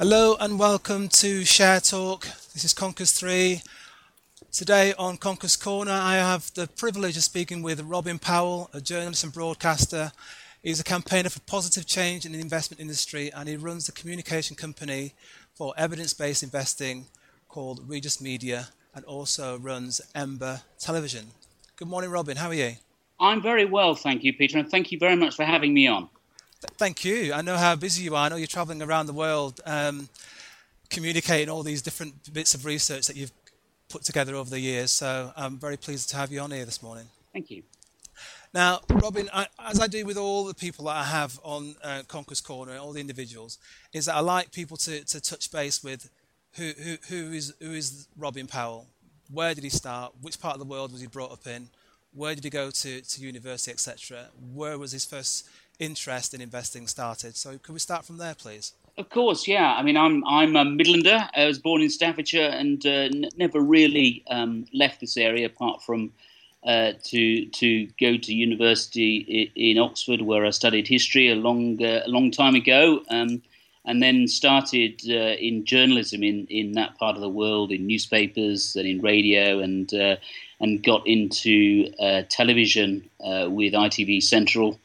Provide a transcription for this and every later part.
Hello and welcome to Share Talk. This is Conkers 3. Today on Conkers Corner, I have the privilege of speaking with Robin Powell, a journalist and broadcaster. He's a campaigner for positive change in the investment industry, and he runs the communication company for evidence-based investing called Regis Media, and also runs Ember Television. Good morning, Robin. How are you? I'm very well, thank you, Peter, and thank you very much for having me on. Thank you. I know how busy you are. I know you're traveling around the world communicating all these different bits of research that you've put together over the years. So I'm very pleased to have you on here this morning. Thank you. Now, Robin, as I do with all the people that I have on Conkers Corner, all the individuals, is that I like people to touch base with who is Robin Powell? Where did he start? Which part of the world was he brought up in? Where did he go to university, etc.? Where was his first interest in investing started? So could we start from there, please? Of course, yeah. I mean, I'm a Midlander. I was born in Staffordshire and never really left this area apart from to go to university in Oxford, where I studied history a long time ago, and then started in journalism in that part of the world, in newspapers and in radio, and got into television with ITV Central.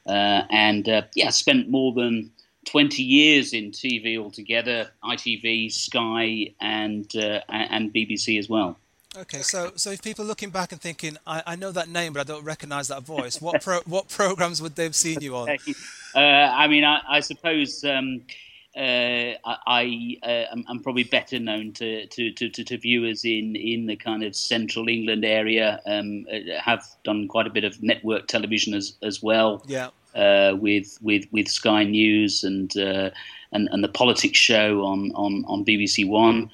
Spent more than 20 years in TV altogether, ITV, Sky, and BBC as well. Okay, so if people are looking back and thinking, I know that name, but I don't recognise that voice, what programmes would they have seen you on? I suppose I'm probably better known to viewers in the kind of central England area. Have done quite a bit of network television as well. Yeah. With Sky News and the politics show on BBC One.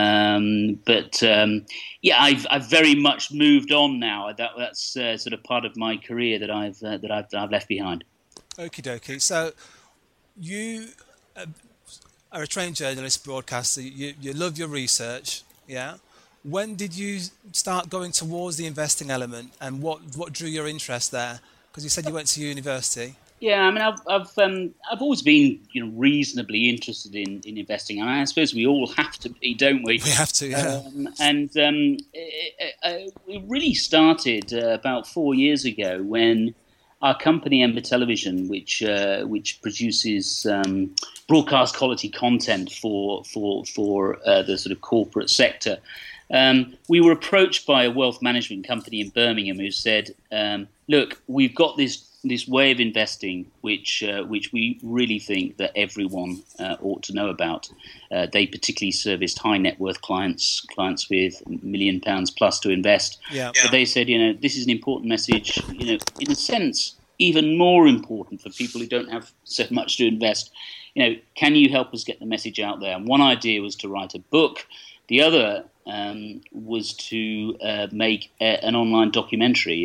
I've very much moved on now. That's sort of part of my career that I've left behind. Okie dokie. So you are a trained journalist, broadcaster. You love your research, yeah. When did you start going towards the investing element, and what drew your interest there? Because you said you went to university. Yeah, I mean, I've always been reasonably interested in investing, and I suppose we all have to be, don't we? We have to, yeah. We really started about 4 years ago when our company Ember Television, which produces broadcast quality content for the sort of corporate sector. We were approached by a wealth management company in Birmingham who said, "Look, we've got this way of investing which we really think that everyone ought to know about." They particularly serviced high net worth clients with £1 million plus to invest. Yeah. But they said, this is an important message. In a sense, even more important for people who don't have so much to invest. Can you help us get the message out there? And one idea was to write a book. The other was to make an online documentary,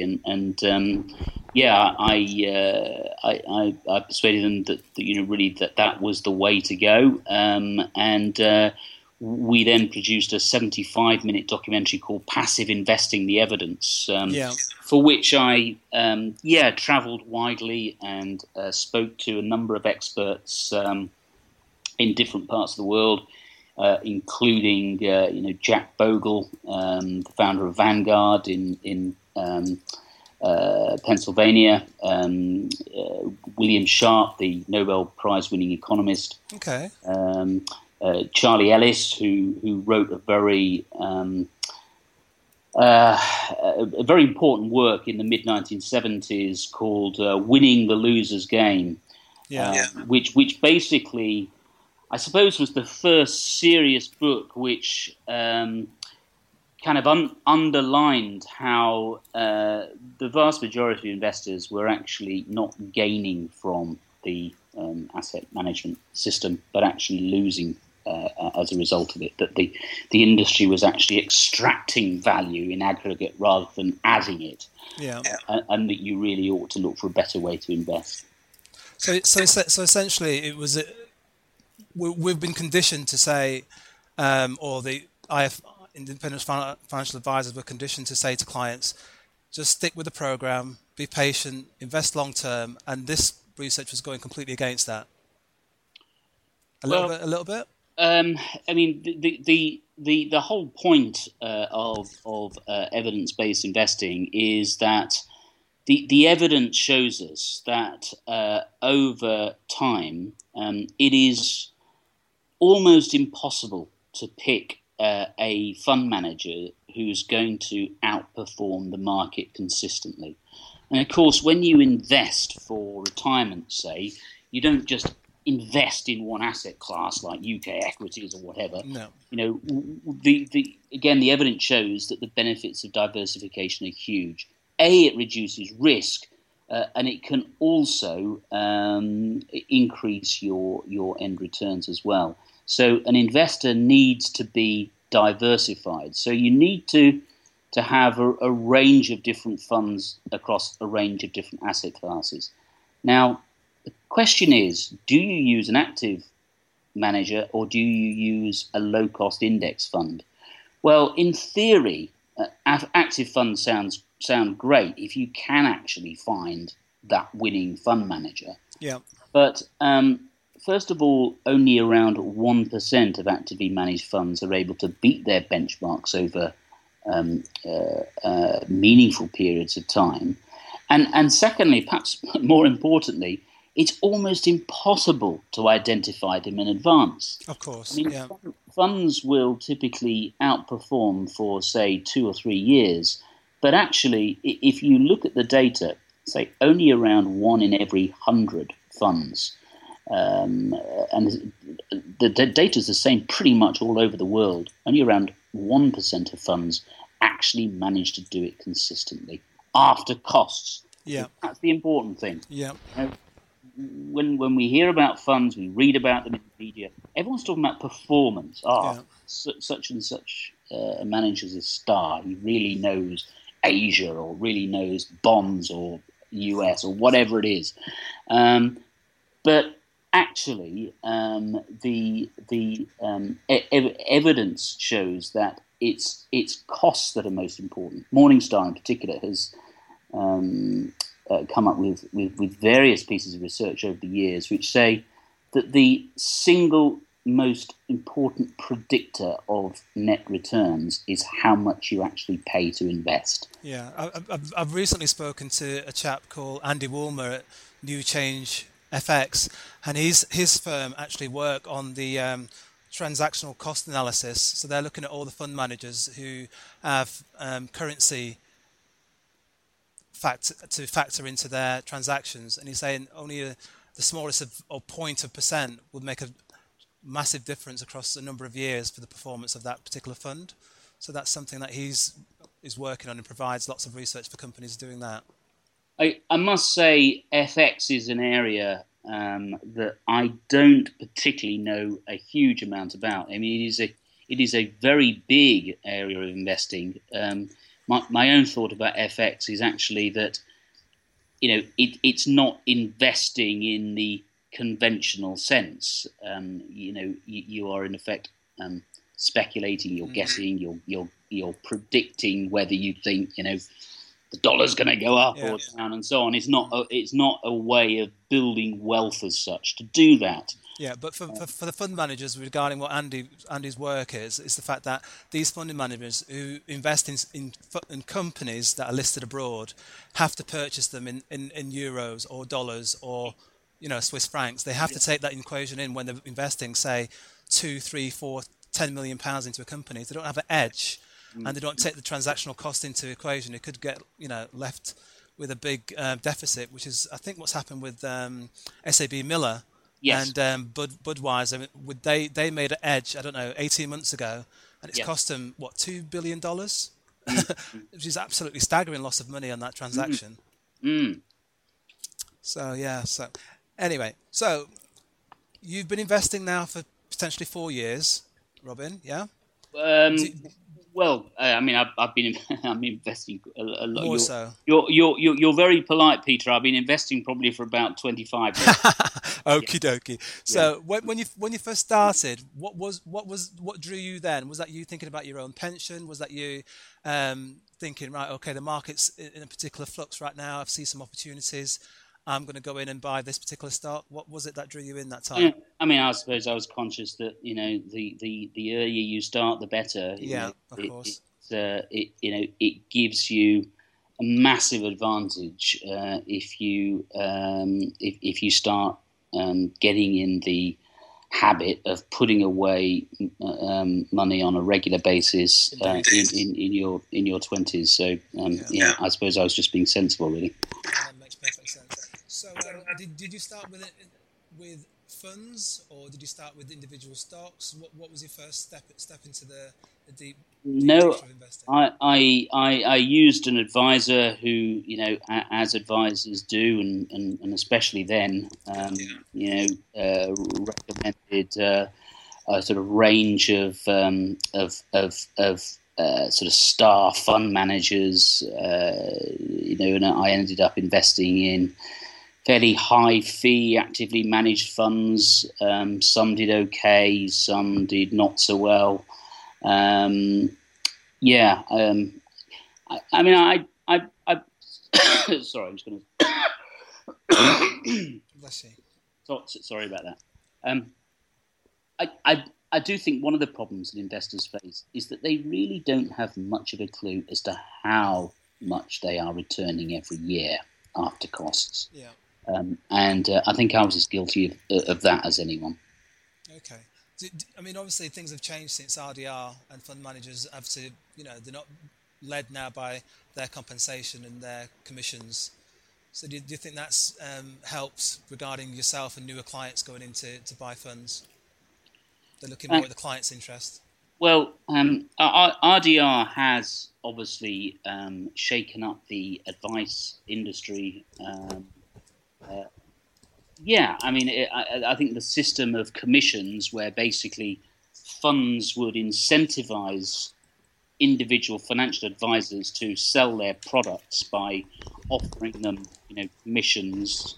I persuaded them that was the way to go, we then produced a 75-minute documentary called Passive Investing: The Evidence, for which I travelled widely and spoke to a number of experts in different parts of the world. Including Jack Bogle, the founder of Vanguard in Pennsylvania, William Sharp, the Nobel Prize-winning economist, okay, Charlie Ellis, who wrote a very important work in the mid-1970s called "Winning the Loser's Game," which basically, I suppose, was the first serious book which kind of underlined how the vast majority of investors were actually not gaining from the asset management system, but actually losing as a result of it. That the industry was actually extracting value in aggregate rather than adding it, and that you really ought to look for a better way to invest. So essentially, it was. We've been conditioned to say, or the independent financial advisors were conditioned to say to clients, just stick with the program, be patient, invest long term, and this research was going completely against that. A little bit. I mean, the whole point of evidence-based investing is that the evidence shows us that over time it is almost impossible to pick a fund manager who's going to outperform the market consistently. And of course, when you invest for retirement, say, you don't just invest in one asset class like UK equities or whatever. No. You know, the evidence shows that the benefits of diversification are huge. It reduces risk, and it can also increase your end returns as well. So an investor needs to be diversified. So you need to have a range of different funds across a range of different asset classes. Now, the question is, do you use an active manager or do you use a low-cost index fund? Well, in theory, active funds sound great if you can actually find that winning fund manager. Yeah. But first of all, only around 1% of actively managed funds are able to beat their benchmarks over meaningful periods of time. And secondly, perhaps more importantly, it's almost impossible to identify them in advance. Of course. I mean, funds will typically outperform for, say, 2 or 3 years. But actually, if you look at the data, say only around 1 in every 100 funds, and the data is the same pretty much all over the world, only around 1% of funds actually manage to do it consistently after costs. Yeah. That's the important thing. Yeah. You know, when we hear about funds, we read about them in the media, everyone's talking about performance. Such and such a manager's a star. He really knows Asia or really knows bonds or US or whatever it is. But actually, the evidence shows that it's costs that are most important. Morningstar in particular has come up with various pieces of research over the years which say that the single most important predictor of net returns is how much you actually pay to invest. Yeah, I've recently spoken to a chap called Andy Woolmer at New Change FX, and his firm actually work on the transactional cost analysis. So they're looking at all the fund managers who have currency factor into their transactions, and he's saying only the smallest of point of percent would make a massive difference across a number of years for the performance of that particular fund. So that's something that he's working on and provides lots of research for companies doing that. I must say FX is an area that I don't particularly know a huge amount about. I mean, it is a very big area of investing. My own thought about FX is actually that, you know, it's not investing in the conventional sense. You know, you are in effect speculating. You're guessing. You're predicting whether you think, you know, the dollar's going to go up or down and so on. It's not a way of building wealth as such to do that. Yeah, but for the fund managers, regarding what Andy's work is the fact that these fund managers who invest in companies that are listed abroad have to purchase them in euros or dollars or, you know, Swiss francs. They have to take that equation in when they're investing, say, 2, 3, 4, 10 million pounds into a company. If they don't have an edge and they don't take the transactional cost into equation, it could get, you know, left with a big deficit, which is, I think, what's happened with SAB Miller. Yes. And Budweiser, they made an edge, I don't know, 18 months ago, and it's cost them, what, $2 billion? Which is absolutely staggering loss of money on that transaction. So, yeah. So, anyway, so you've been investing now for potentially 4 years, Robin, yeah? Well, I mean, I've been I'm investing a lot. More so. You're very polite, Peter. I've been investing probably for about 25 years. Okie dokie. So when you first started, what drew you then? Was that you thinking about your own pension? Was that you thinking, right, okay, the market's in a particular flux right now, I see some opportunities, I'm going to go in and buy this particular stock? What was it that drew you in that time? Yeah, I mean, I suppose I was conscious that the earlier you start, the better. Yeah, of course. It gives you a massive advantage if you start getting in the habit of putting away money on a regular basis in your 20s. So I suppose I was just being sensible, really. That makes perfect sense. So did you start with funds, or did you start with individual stocks? What was your first step into the deep No, nature of investing? I used an advisor who, as advisors do, and especially then, recommended a sort of range of sort of star fund managers, and I ended up investing in fairly high fee, actively managed funds. Some did okay, some did not so well. I sorry, I'm just going to. Bless you. Sorry about that. I do think one of the problems that investors face is that they really don't have much of a clue as to how much they are returning every year after costs. Yeah. And I think I was as guilty of that as anyone. Okay. I mean, obviously things have changed since RDR, and fund managers have to, they're not led now by their compensation and their commissions. So do you think that's helped regarding yourself and newer clients going in to buy funds? They're looking more at the client's interest. Well, RDR has obviously shaken up the advice industry. I think the system of commissions, where basically funds would incentivize individual financial advisors to sell their products by offering them, commissions,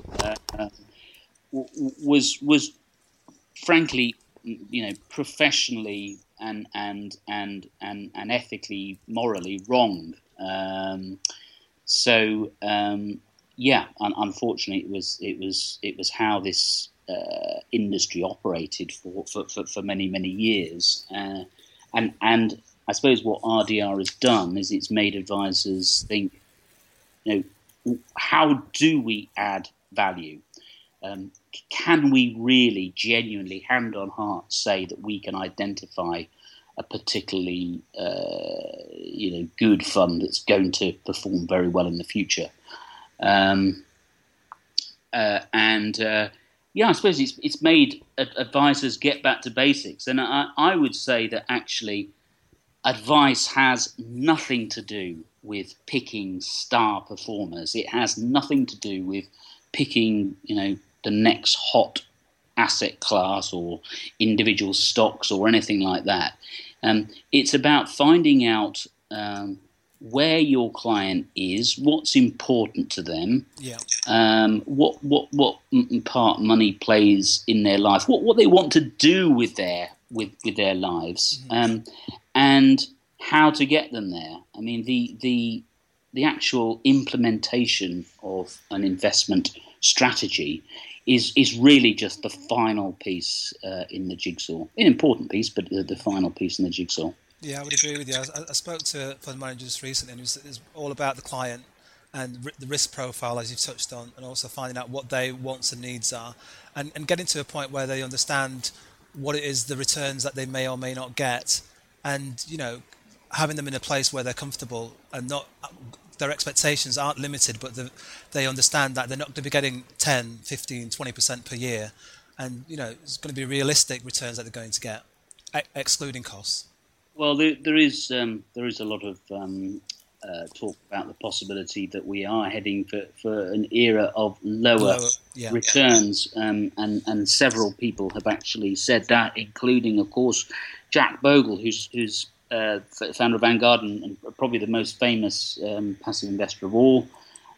was frankly, professionally and ethically, morally wrong. Unfortunately, it was how this industry operated for many years, and I suppose what RDR has done is it's made advisors think, how do we add value? Can we really, genuinely, hand on heart, say that we can identify a particularly, good fund that's going to perform very well in the future? I suppose it's made advisors get back to basics, and I would say that actually advice has nothing to do with picking star performers. It has nothing to do with picking, the next hot asset class or individual stocks or anything like that. It's about finding out where your client is, what's important to them, what part money plays in their life, what they want to do with their lives, and how to get them there. I mean, the actual implementation of an investment strategy is really just the final piece in the jigsaw. An important piece, but the final piece in the jigsaw. Yeah, I would agree with you. I spoke to fund managers recently, and it was all about the client and the risk profile, as you've touched on, and also finding out what their wants and needs are, and getting to a point where they understand what it is, the returns that they may or may not get, and having them in a place where they're comfortable and not their expectations aren't limited, but they understand that they're not going to be getting 10, 15, 20% per year, and it's going to be realistic returns that they're going to get, excluding costs. Well, there is a lot of talk about the possibility that we are heading for an era of lower returns, and several people have actually said that, including, of course, Jack Bogle, who's founder of Vanguard and probably the most famous passive investor of all.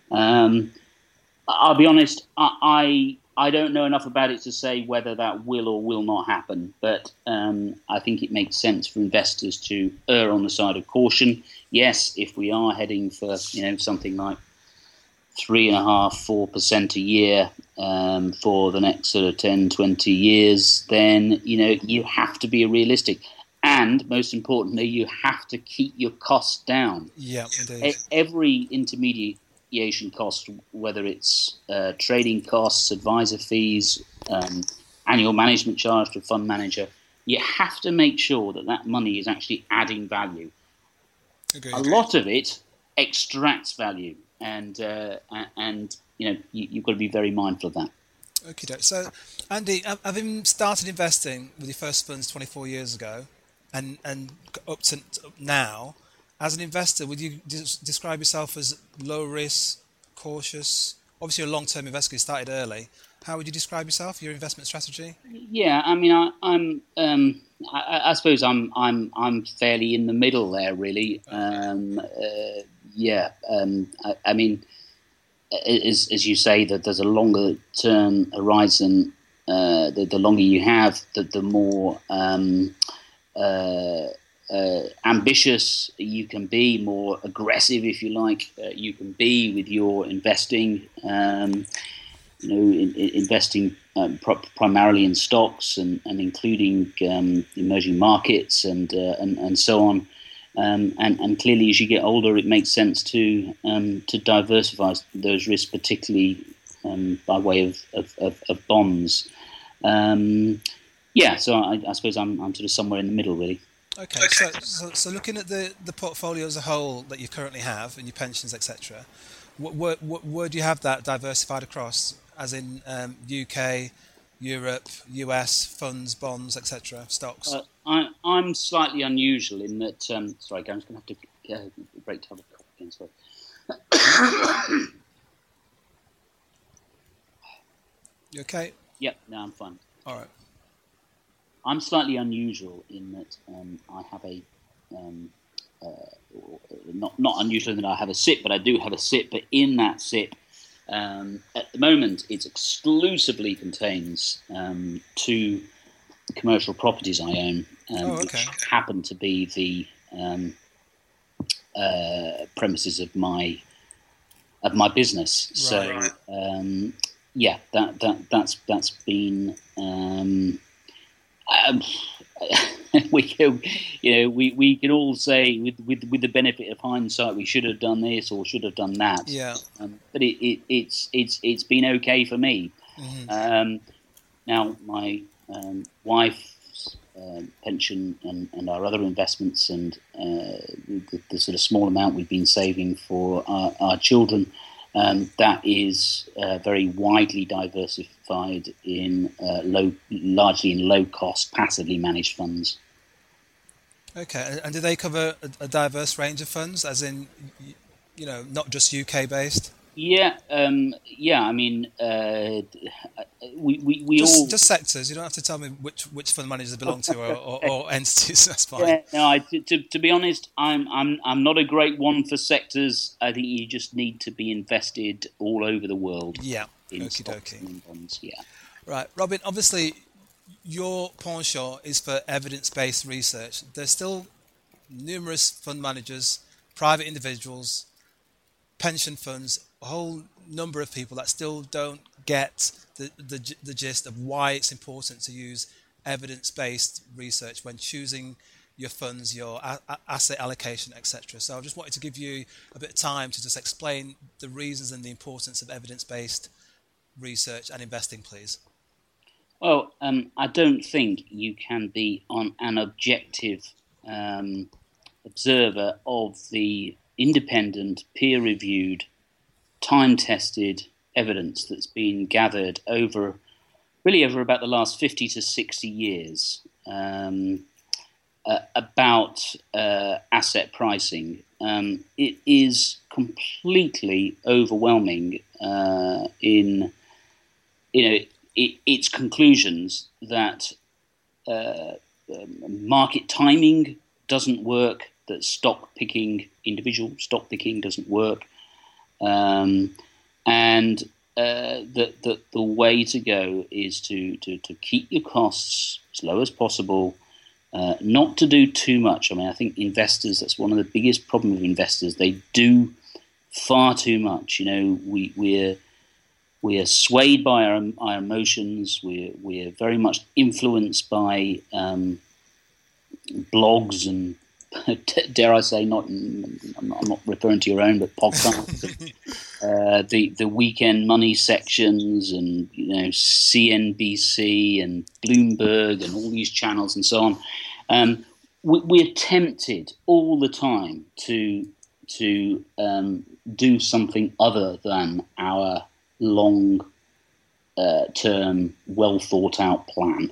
I'll be honest, I don't know enough about it to say whether that will or will not happen, but I think it makes sense for investors to err on the side of caution. Yes, if we are heading for something like 3.5%-4% a year for the next sort of 10, 20 years, then you have to be realistic. And most importantly, you have to keep your costs down. Yeah, indeed. Every intermediation cost, whether it's trading costs, advisor fees, annual management charge to a fund manager, you have to make sure that money is actually adding value. Agreed. A lot of it extracts value, and you've got to be very mindful of that. Okay, so Andy, having started investing with your first funds 24 years ago, and up to now, as an investor, would you describe yourself as low risk, cautious? Obviously, you're a long-term investor. You started early. How would you describe yourself? Your investment strategy? Yeah, I mean, I suppose I'm fairly in the middle there, really. Okay. I mean, as you say, that there's a longer term horizon. The longer you have, the more ambitious you can be, more aggressive, if you like, you can be with your investing. Investing primarily in stocks and including emerging markets and so on. And clearly, as you get older, it makes sense to diversify those risks, particularly by way of bonds. So I suppose I'm sort of somewhere in the middle, really. Okay. So looking at the portfolio as a whole that you currently have and your pensions, etc., where do you have that diversified across? As in UK, Europe, US, funds, bonds, etc., stocks? I'm slightly unusual in that. Sorry, I'm just going to have to break to have a cough again. Sorry. You okay? Yep, no, I'm fine. All right. I'm slightly unusual in that I have a not unusual in that I have a SIP, but I do have a SIP. But in that SIP, at the moment, it exclusively contains 2 commercial properties I own, which happen to be the premises of my business. Right. So that's been. We can all say with the benefit of hindsight we should have done this or should have done that. Yeah. But it's been okay for me. Mm-hmm. Now my wife's pension and our other investments and the sort of small amount we've been saving for our children. That is very widely diversified in largely in low-cost, passively managed funds. Okay, and do they cover a diverse range of funds, as in, not just UK-based? Yeah. I mean, we just, all just sectors. You don't have to tell me which fund managers they belong to or entities. That's fine. Yeah, no, to be honest, I'm not a great one for sectors. I think you just need to be invested all over the world. Yeah. In stocks and bonds. Yeah. Right, Robin. Obviously, your penchant is for evidence-based research. There's still numerous fund managers, private individuals, pension funds, a whole number of people that still don't get the gist of why it's important to use evidence-based research when choosing your funds, your asset allocation, etc. So I just wanted to give you a bit of time to just explain the reasons and the importance of evidence-based research and investing, please. Well, I don't think you can be on an objective observer of the independent, peer-reviewed, time-tested evidence that's been gathered over about the last 50 to 60 years about asset pricing. It is completely overwhelming in its conclusions that market timing doesn't work, that individual stock picking doesn't work, and that the way to go is to keep your costs as low as possible, not to do too much. I mean, I think investors, that's one of the biggest problems of investors. They do far too much. We are swayed by our emotions. We're very much influenced by blogs and dare I say, I'm not referring to your own, but podcasts. The weekend money sections, and CNBC and Bloomberg and all these channels and so on. We're tempted all the time to do something other than our long term, well thought out plan.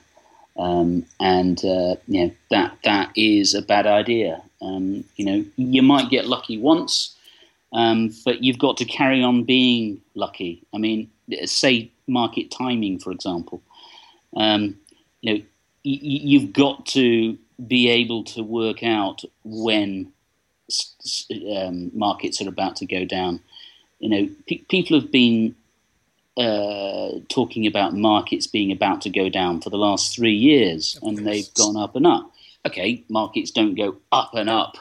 That is a bad idea. You might get lucky once, but you've got to carry on being lucky. I mean, say market timing, for example. You've got to be able to work out when markets are about to go down. People have been talking about markets being about to go down for the last 3 years, and they've gone up and up. Okay, markets don't go up and up,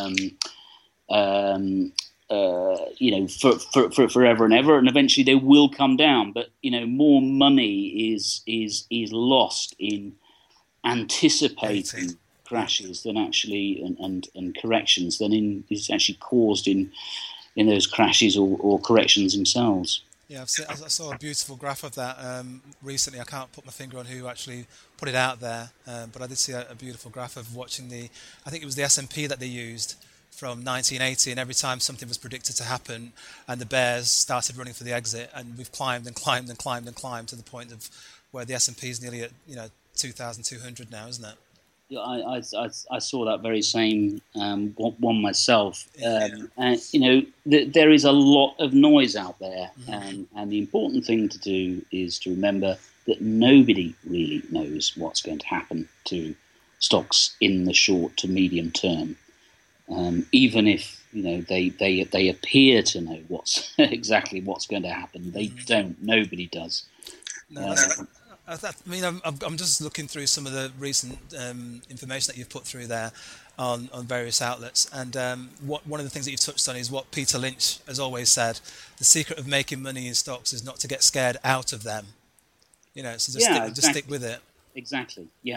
for forever and ever, and eventually they will come down. But more money is lost in anticipating crashes than actually and corrections than is actually caused in those crashes or corrections themselves. Yeah, I saw a beautiful graph of that recently. I can't put my finger on who actually put it out there, but I did see a beautiful graph of watching I think it was the S&P that they used from 1980, and every time something was predicted to happen and the bears started running for the exit, and we've climbed and climbed and climbed and climbed to the point of where the S&P is nearly at 2,200 now, isn't it? Yeah, I saw that very same one myself, and there is a lot of noise out there, and the important thing to do is to remember that nobody really knows what's going to happen to stocks in the short to medium term, even if they appear to know exactly what's going to happen. They don't. Nobody does. No, I'm just looking through some of the recent information that you've put through there on various outlets, and one of the things that you've touched on is what Peter Lynch has always said: the secret of making money in stocks is not to get scared out of them. So just stick with it. Exactly. Yeah.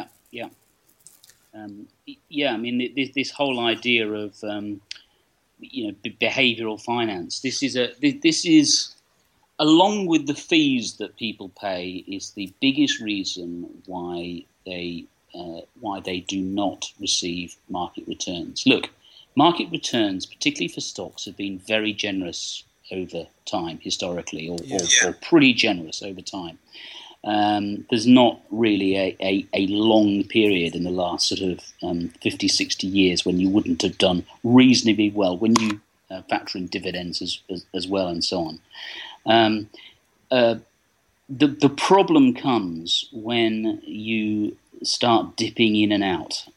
I mean, this whole idea of behavioural finance. This is. Along with the fees that people pay, is the biggest reason why they do not receive market returns. Look, market returns, particularly for stocks, have been very generous over time, historically, or pretty generous over time. There's not really a long period in the last sort of 50, 60 years when you wouldn't have done reasonably well, when you factor in dividends as well and so on. The problem comes when you start dipping in and out.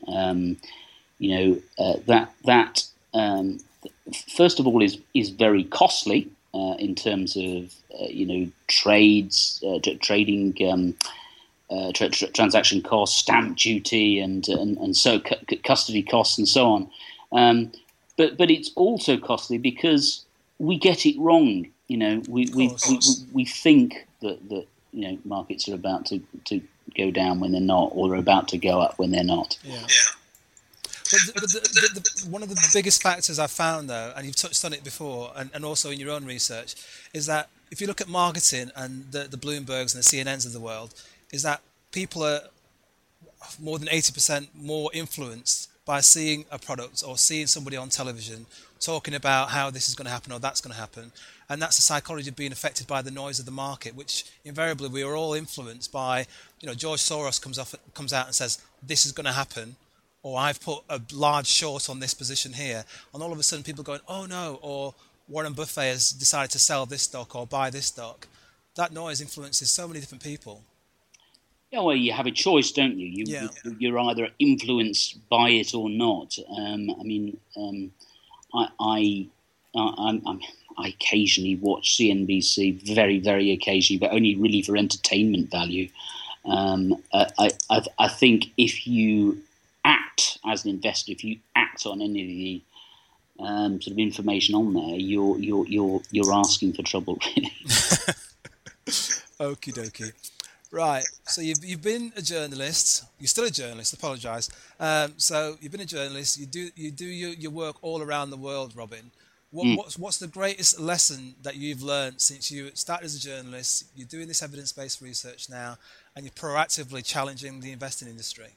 That first of all is very costly in terms of trades, trading, transaction costs, stamp duty, and so custody costs and so on. But it's also costly because we get it wrong. We think that markets are about to go down when they're not, or are about to go up when they're not. Yeah. But one of the biggest factors I've found, though, and you've touched on it before, and also in your own research, is that if you look at marketing and the Bloombergs and the CNNs of the world, is that people are more than 80% more influenced by seeing a product or seeing somebody on television talking about how this is going to happen or that's going to happen. And that's the psychology of being affected by the noise of the market, which invariably we are all influenced by. George Soros comes out and says, this is going to happen, or I've put a large short on this position here. And all of a sudden people are going, oh no, or Warren Buffett has decided to sell this stock or buy this stock. That noise influences so many different people. Yeah, well, you have a choice, don't you? You're either influenced by it or not. I occasionally watch CNBC, very, very occasionally, but only really for entertainment value. I think if you act as an investor, if you act on any of sort of information on there, you're asking for trouble, really. Okie dokie. Right. So you've been a journalist. You're still a journalist. Apologise. So you've been a journalist. You do your work all around the world, Robin. What's the greatest lesson that you've learned since you started as a journalist? You're doing this evidence-based research now, and you're proactively challenging the investing industry.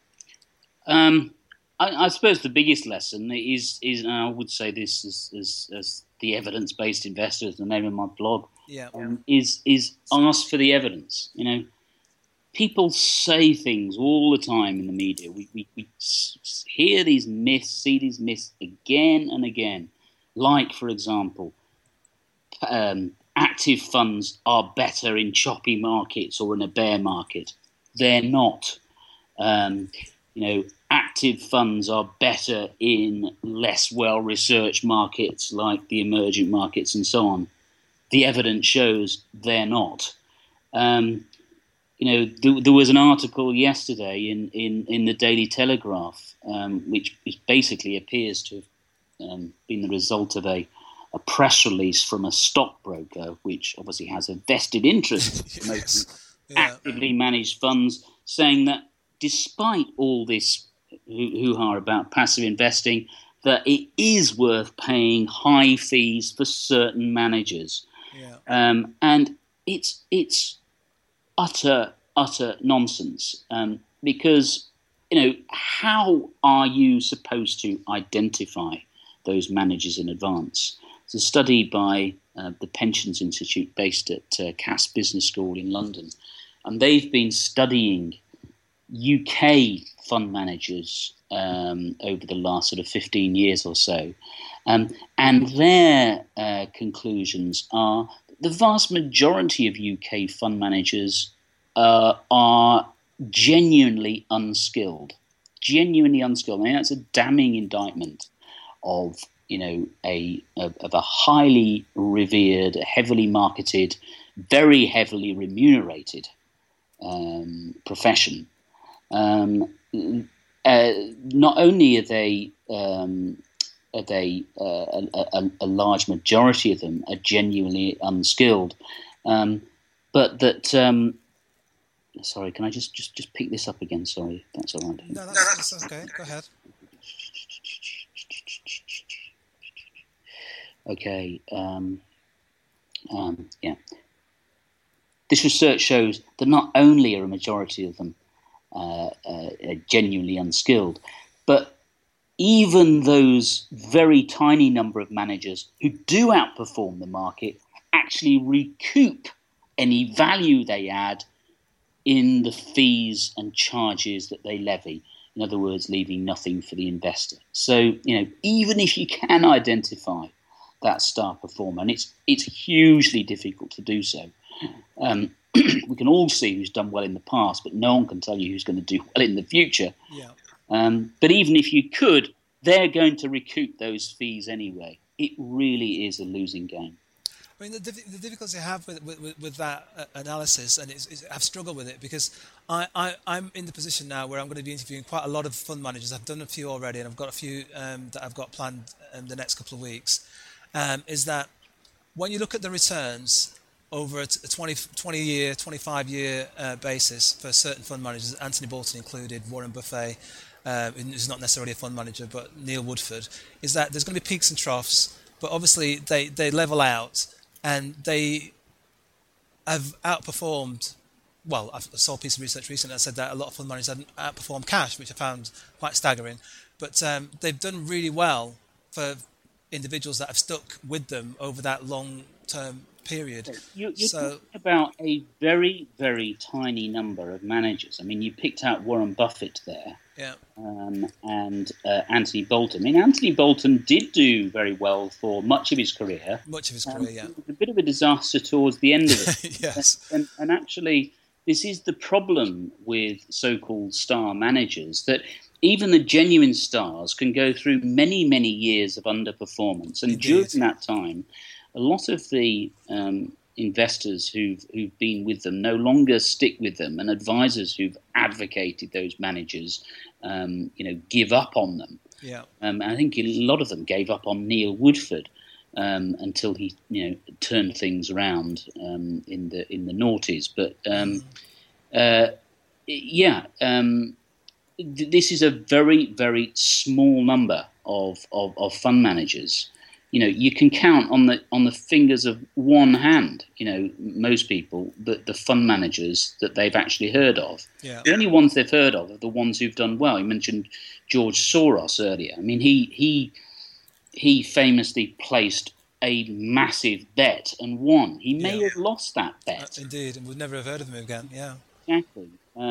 I suppose the biggest lesson is, and I would say this as the evidence-based investor, is the name of my blog. Yeah. Is ask for the evidence. People say things all the time in the media. We hear these myths, see these myths again and again. Like, for example, active funds are better in choppy markets or in a bear market. They're not. Active funds are better in less well-researched markets like the emerging markets and so on. The evidence shows they're not. There was an article yesterday in the Daily Telegraph, which basically appears to have been the result of a press release from a stockbroker, which obviously has a vested interest in actively managed funds, saying that despite all this hoo-ha about passive investing, that it is worth paying high fees for certain managers. Yeah. And it's utter nonsense, because how are you supposed to identify those managers in advance? It's a study by the Pensions Institute based at Cass Business School in London, and they've been studying UK fund managers over the last sort of 15 years or so, and their conclusions are the vast majority of UK fund managers are genuinely unskilled. Genuinely unskilled. I mean, that's a damning indictment of a highly revered, heavily marketed, very heavily remunerated profession. Not only are they a large majority of them are genuinely unskilled, but that. Sorry, can I just pick this up again? Sorry, that's all right. No, that's okay. Go ahead. Okay. Yeah. This research shows that not only are a majority of them genuinely unskilled, but even those very tiny number of managers who do outperform the market actually recoup any value they add in the fees and charges that they levy. In other words, leaving nothing for the investor. So, even if you can identify that star performer, and it's hugely difficult to do so. We can all see who's done well in the past, but no one can tell you who's going to do well in the future. Yeah. But even if you could, they're going to recoup those fees anyway. It really is a losing game. I mean, the difficulty I have with that analysis, and I've struggled with it because I'm in the position now where I'm going to be interviewing quite a lot of fund managers. I've done a few already, and I've got a few that I've got planned the next couple of weeks. Is that when you look at the returns over a 20-year, 25-year basis for certain fund managers, Anthony Bolton included, Warren Buffett, who's not necessarily a fund manager, but Neil Woodford, is that there's going to be peaks and troughs, but obviously they level out, and they have outperformed. Well, I saw a piece of research recently that said that a lot of fund managers had outperformed cash, which I found quite staggering. But they've done really well for individuals that have stuck with them over that long-term period. You're talking about a very, very tiny number of managers. I mean, you picked out Warren Buffett there. Yeah. And Anthony Bolton. I mean, Anthony Bolton did do very well for much of his career. Yeah. It was a bit of a disaster towards the end of it. Yes. And actually, this is the problem with so-called star managers, that even the genuine stars can go through many, many years of underperformance. And Indeed. during that time, a lot of the investors who've been with them no longer stick with them, and advisors who've advocated those managers, give up on them. Yeah. I think a lot of them gave up on Neil Woodford until he, turned things around in the noughties. But this is a very, very small number of fund managers. You can count on the fingers of one hand. Most people, the fund managers that they've actually heard of. Yeah. The only ones they've heard of are the ones who've done well. You mentioned George Soros earlier. I mean, he famously placed a massive bet and won. He may have lost that bet. Indeed, and we'd never have heard of him again. Yeah. Exactly.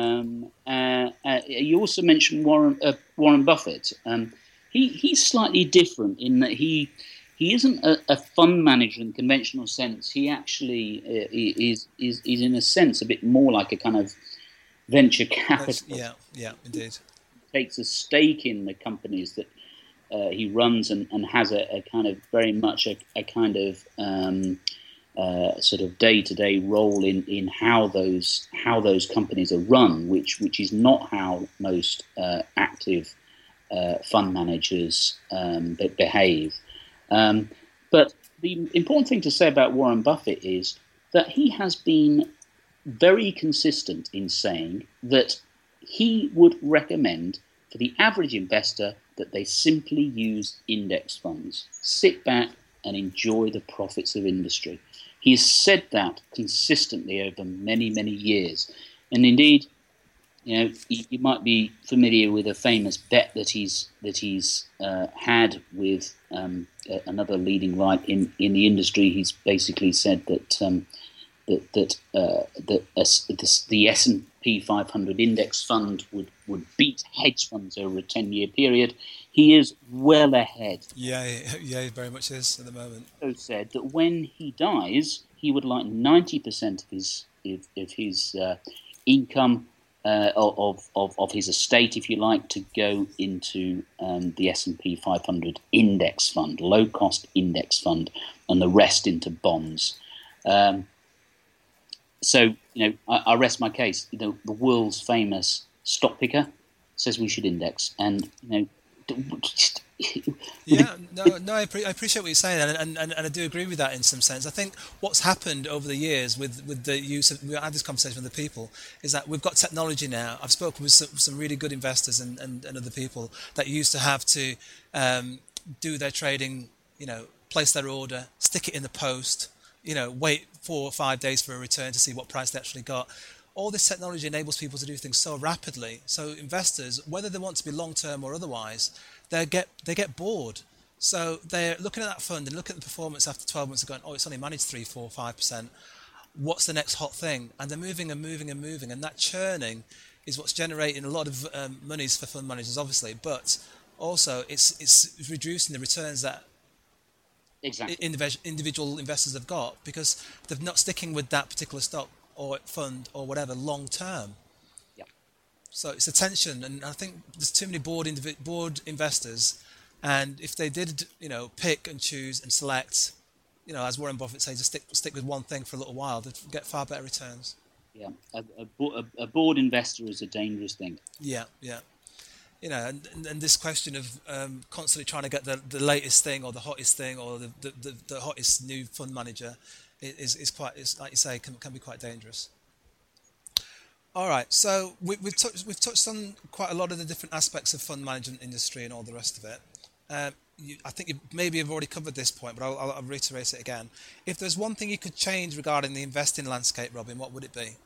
You also mentioned Warren Buffett. He's slightly different in that he isn't a fund manager in the conventional sense. He actually is in a sense a bit more like a kind of venture capitalist. Yeah, indeed. He takes a stake in the companies that he runs and has a kind of very much a kind of sort of day-to-day role in how those companies are run, which is not how most active fund managers behave. But the important thing to say about Warren Buffett is that he has been very consistent in saying that he would recommend for the average investor that they simply use index funds, sit back and enjoy the profits of industry. He has said that consistently over many, many years. And indeed, you might be familiar with a famous bet that he's had with another leading light in the industry. He's basically said that the S&P 500 index fund would beat hedge funds over a 10-year period. He is well ahead. Yeah, he very much is at the moment. He also said that when he dies, he would like 90% of his income of his estate, if you like, to go into the S&P 500 index fund, low-cost index fund, and the rest into bonds. So, I rest my case. The world's famous stock picker says we should index, and I appreciate what you're saying, and I do agree with that in some sense. I think what's happened over the years with the use of, we had this conversation with the people, is that we've got technology now. I've spoken with some really good investors and other people that used to have to do their trading, place their order, stick it in the post, wait 4 or 5 days for a return to see what price they actually got. All this technology enables people to do things so rapidly. So investors, whether they want to be long-term or otherwise, they get bored. So they're looking at that fund and looking at the performance after 12 months and going, it's only managed 3, 4, 5%. What's the next hot thing? And they're moving and moving and moving. And that churning is what's generating a lot of monies for fund managers, obviously. But also it's reducing the returns that individual investors have got because they're not sticking with that particular stock or fund or whatever long term. Yeah. So it's a tension, and I think there's too many bored investors, and if they did, pick and choose and select, as Warren Buffett says, just stick with one thing for a little while, they'd get far better returns. Yeah, a bored investor is a dangerous thing. Yeah. And this question of constantly trying to get the latest thing or the hottest thing or the hottest new fund manager is quite, like you say, can be quite dangerous. All right, so we've touched on quite a lot of the different aspects of fund management industry and all the rest of it. I think you maybe have already covered this point, but I'll reiterate it again. If there's one thing you could change regarding the investing landscape, Robin, what would it be?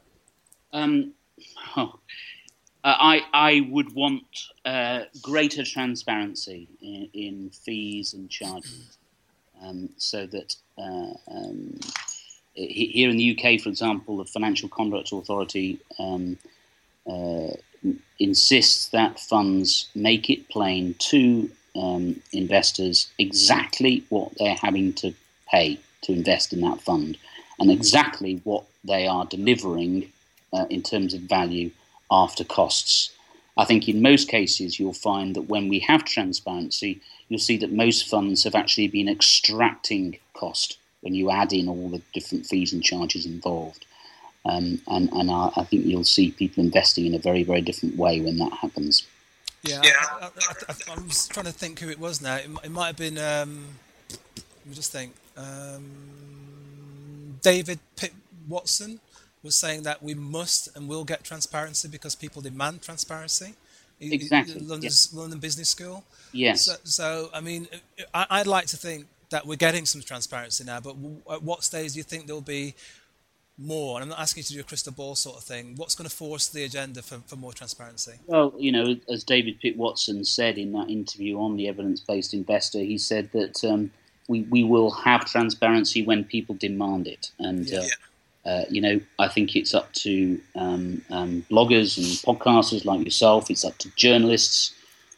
I would want greater transparency in fees and charges, so that here in the UK, for example, the Financial Conduct Authority insists that funds make it plain to investors exactly what they're having to pay to invest in that fund and exactly what they are delivering in terms of value after costs. I think in most cases you'll find that when we have transparency, you'll see that most funds have actually been extracting cost when you add in all the different fees and charges involved. And I think you'll see people investing in a very, very different way when that happens. Yeah, I was trying to think who it was now. It might have been. Let me just think. David Pitt Watson was saying that we must and will get transparency because people demand transparency. Exactly. London Business School. Yes. So I mean, I'd like to think that we're getting some transparency now, but at what stage do you think there'll be more? And I'm not asking you to do a crystal ball sort of thing. What's going to force the agenda for more transparency? Well, as David Pitt Watson said in that interview on the Evidence-Based Investor, he said that we will have transparency when people demand it. And, I think it's up to bloggers and podcasters like yourself, it's up to journalists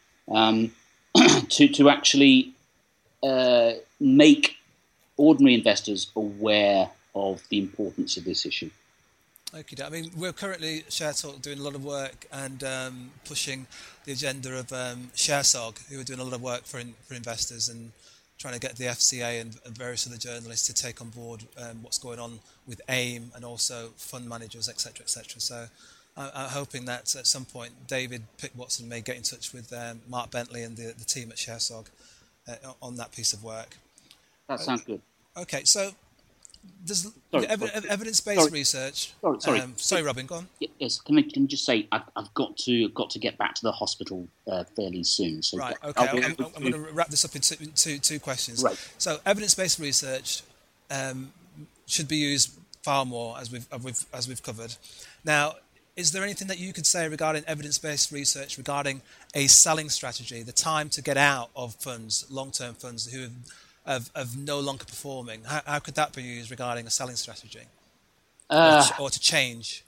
to actually make ordinary investors aware of the importance of this issue. Okay, I mean, we're currently ShareTalk doing a lot of work and pushing the agenda of ShareSog, who are doing a lot of work for investors and trying to get the FCA and various other journalists to take on board what's going on with AIM and also fund managers, etc., etc. So I'm hoping that at some point David Pitt Watson may get in touch with Mark Bentley and the team at ShareSog on that piece of work. That sounds good. Okay, so there's evidence-based research. Sorry, Robin, go on. Yes, can I just say I've got to get back to the hospital fairly soon. So right. Okay. I'm going to wrap this up into two questions. Right. So evidence-based research should be used far more, as we've covered. Now, is there anything that you could say regarding evidence-based research regarding a selling strategy, the time to get out of funds, long-term funds who of no longer performing? How could that be used regarding a selling strategy, or to change?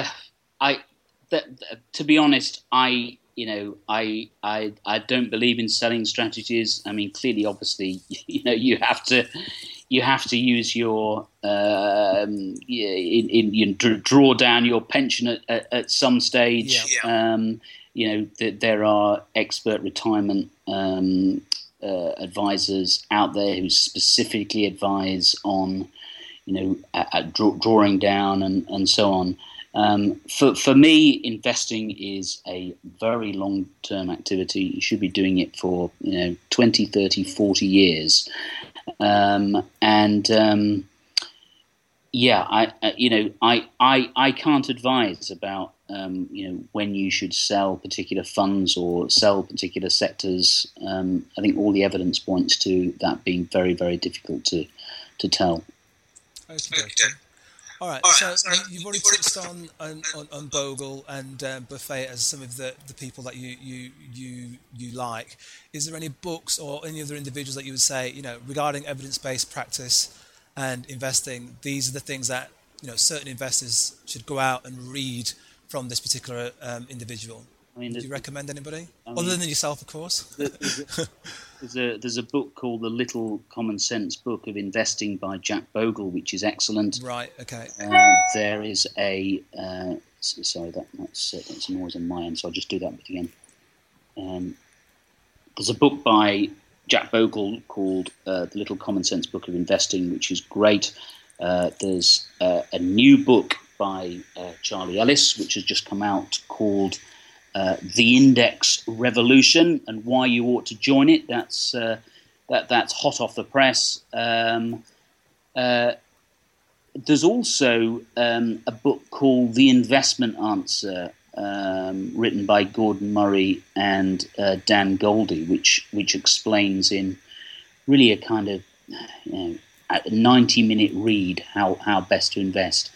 To be honest, I don't believe in selling strategies. I mean, clearly, obviously, you have to use your draw down your pension at some stage. Yeah. There are expert retirement advisors out there who specifically advise on, drawing down and so on. For me, investing is a very long-term activity. You should be doing it for 20, 30, 40 years. I can't advise about when you should sell particular funds or sell particular sectors. I think all the evidence points to that being very, very difficult to tell. Okay. All right. So you've already touched on Bogle and Buffet as some of the people that you like. Is there any books or any other individuals that you would say, regarding evidence-based practice and investing, these are the things that certain investors should go out and read from this particular individual? I mean, do you recommend anybody other than yourself, of course? There's a book called The Little Common Sense Book of Investing by Jack Bogle, which is excellent. Right. Okay. There is a sorry, that's a noise on my end, so I'll just do that bit again. There's a book by Jack Bogle called The Little Common Sense Book of Investing, which is great. There's a new book by Charlie Ellis, which has just come out, called The Index Revolution and Why You Ought to Join It. That's hot off the press. There's also a book called The Investment Answer, written by Gordon Murray and Dan Goldie, which explains in really a kind of a 90-minute read how best to invest.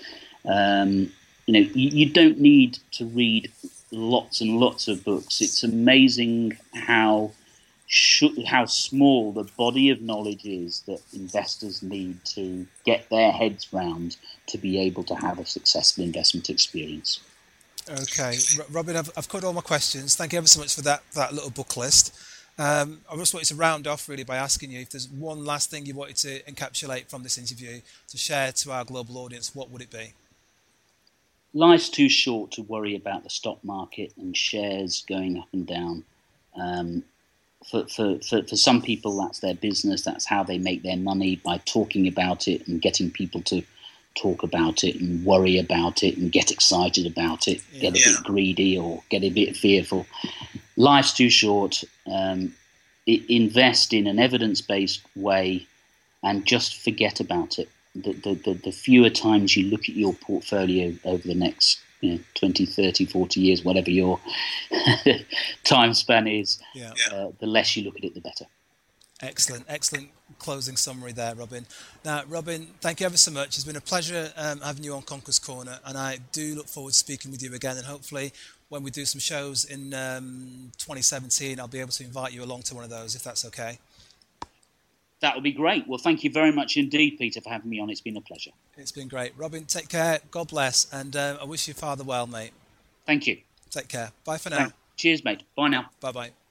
You don't need to read lots and lots of books. It's amazing how small the body of knowledge is that investors need to get their heads round to be able to have a successful investment experience. Okay, Robin, I've covered all my questions. Thank you ever so much for that little book list. I just wanted to round off really by asking you if there's one last thing you wanted to encapsulate from this interview to share to our global audience. What would it be? Life's too short to worry about the stock market and shares going up and down. For some people, that's their business. That's how they make their money, by talking about it and getting people to talk about it and worry about it and get excited about it, get a bit greedy or get a bit fearful. Life's too short. Invest in an evidence-based way and just forget about it. The fewer times you look at your portfolio over the next 20, 30, 40 years, whatever your time span is, the less you look at it, the better. Excellent closing summary there, Robin. Now, Robin, thank you ever so much. It's been a pleasure having you on Conker's Corner, and I do look forward to speaking with you again, and hopefully when we do some shows in 2017, I'll be able to invite you along to one of those, if that's okay. That would be great. Well, thank you very much indeed, Peter, for having me on. It's been a pleasure. It's been great. Robin, take care. God bless. And I wish your father well, mate. Thank you. Take care. Bye for now. Cheers, mate. Bye now. Bye-bye.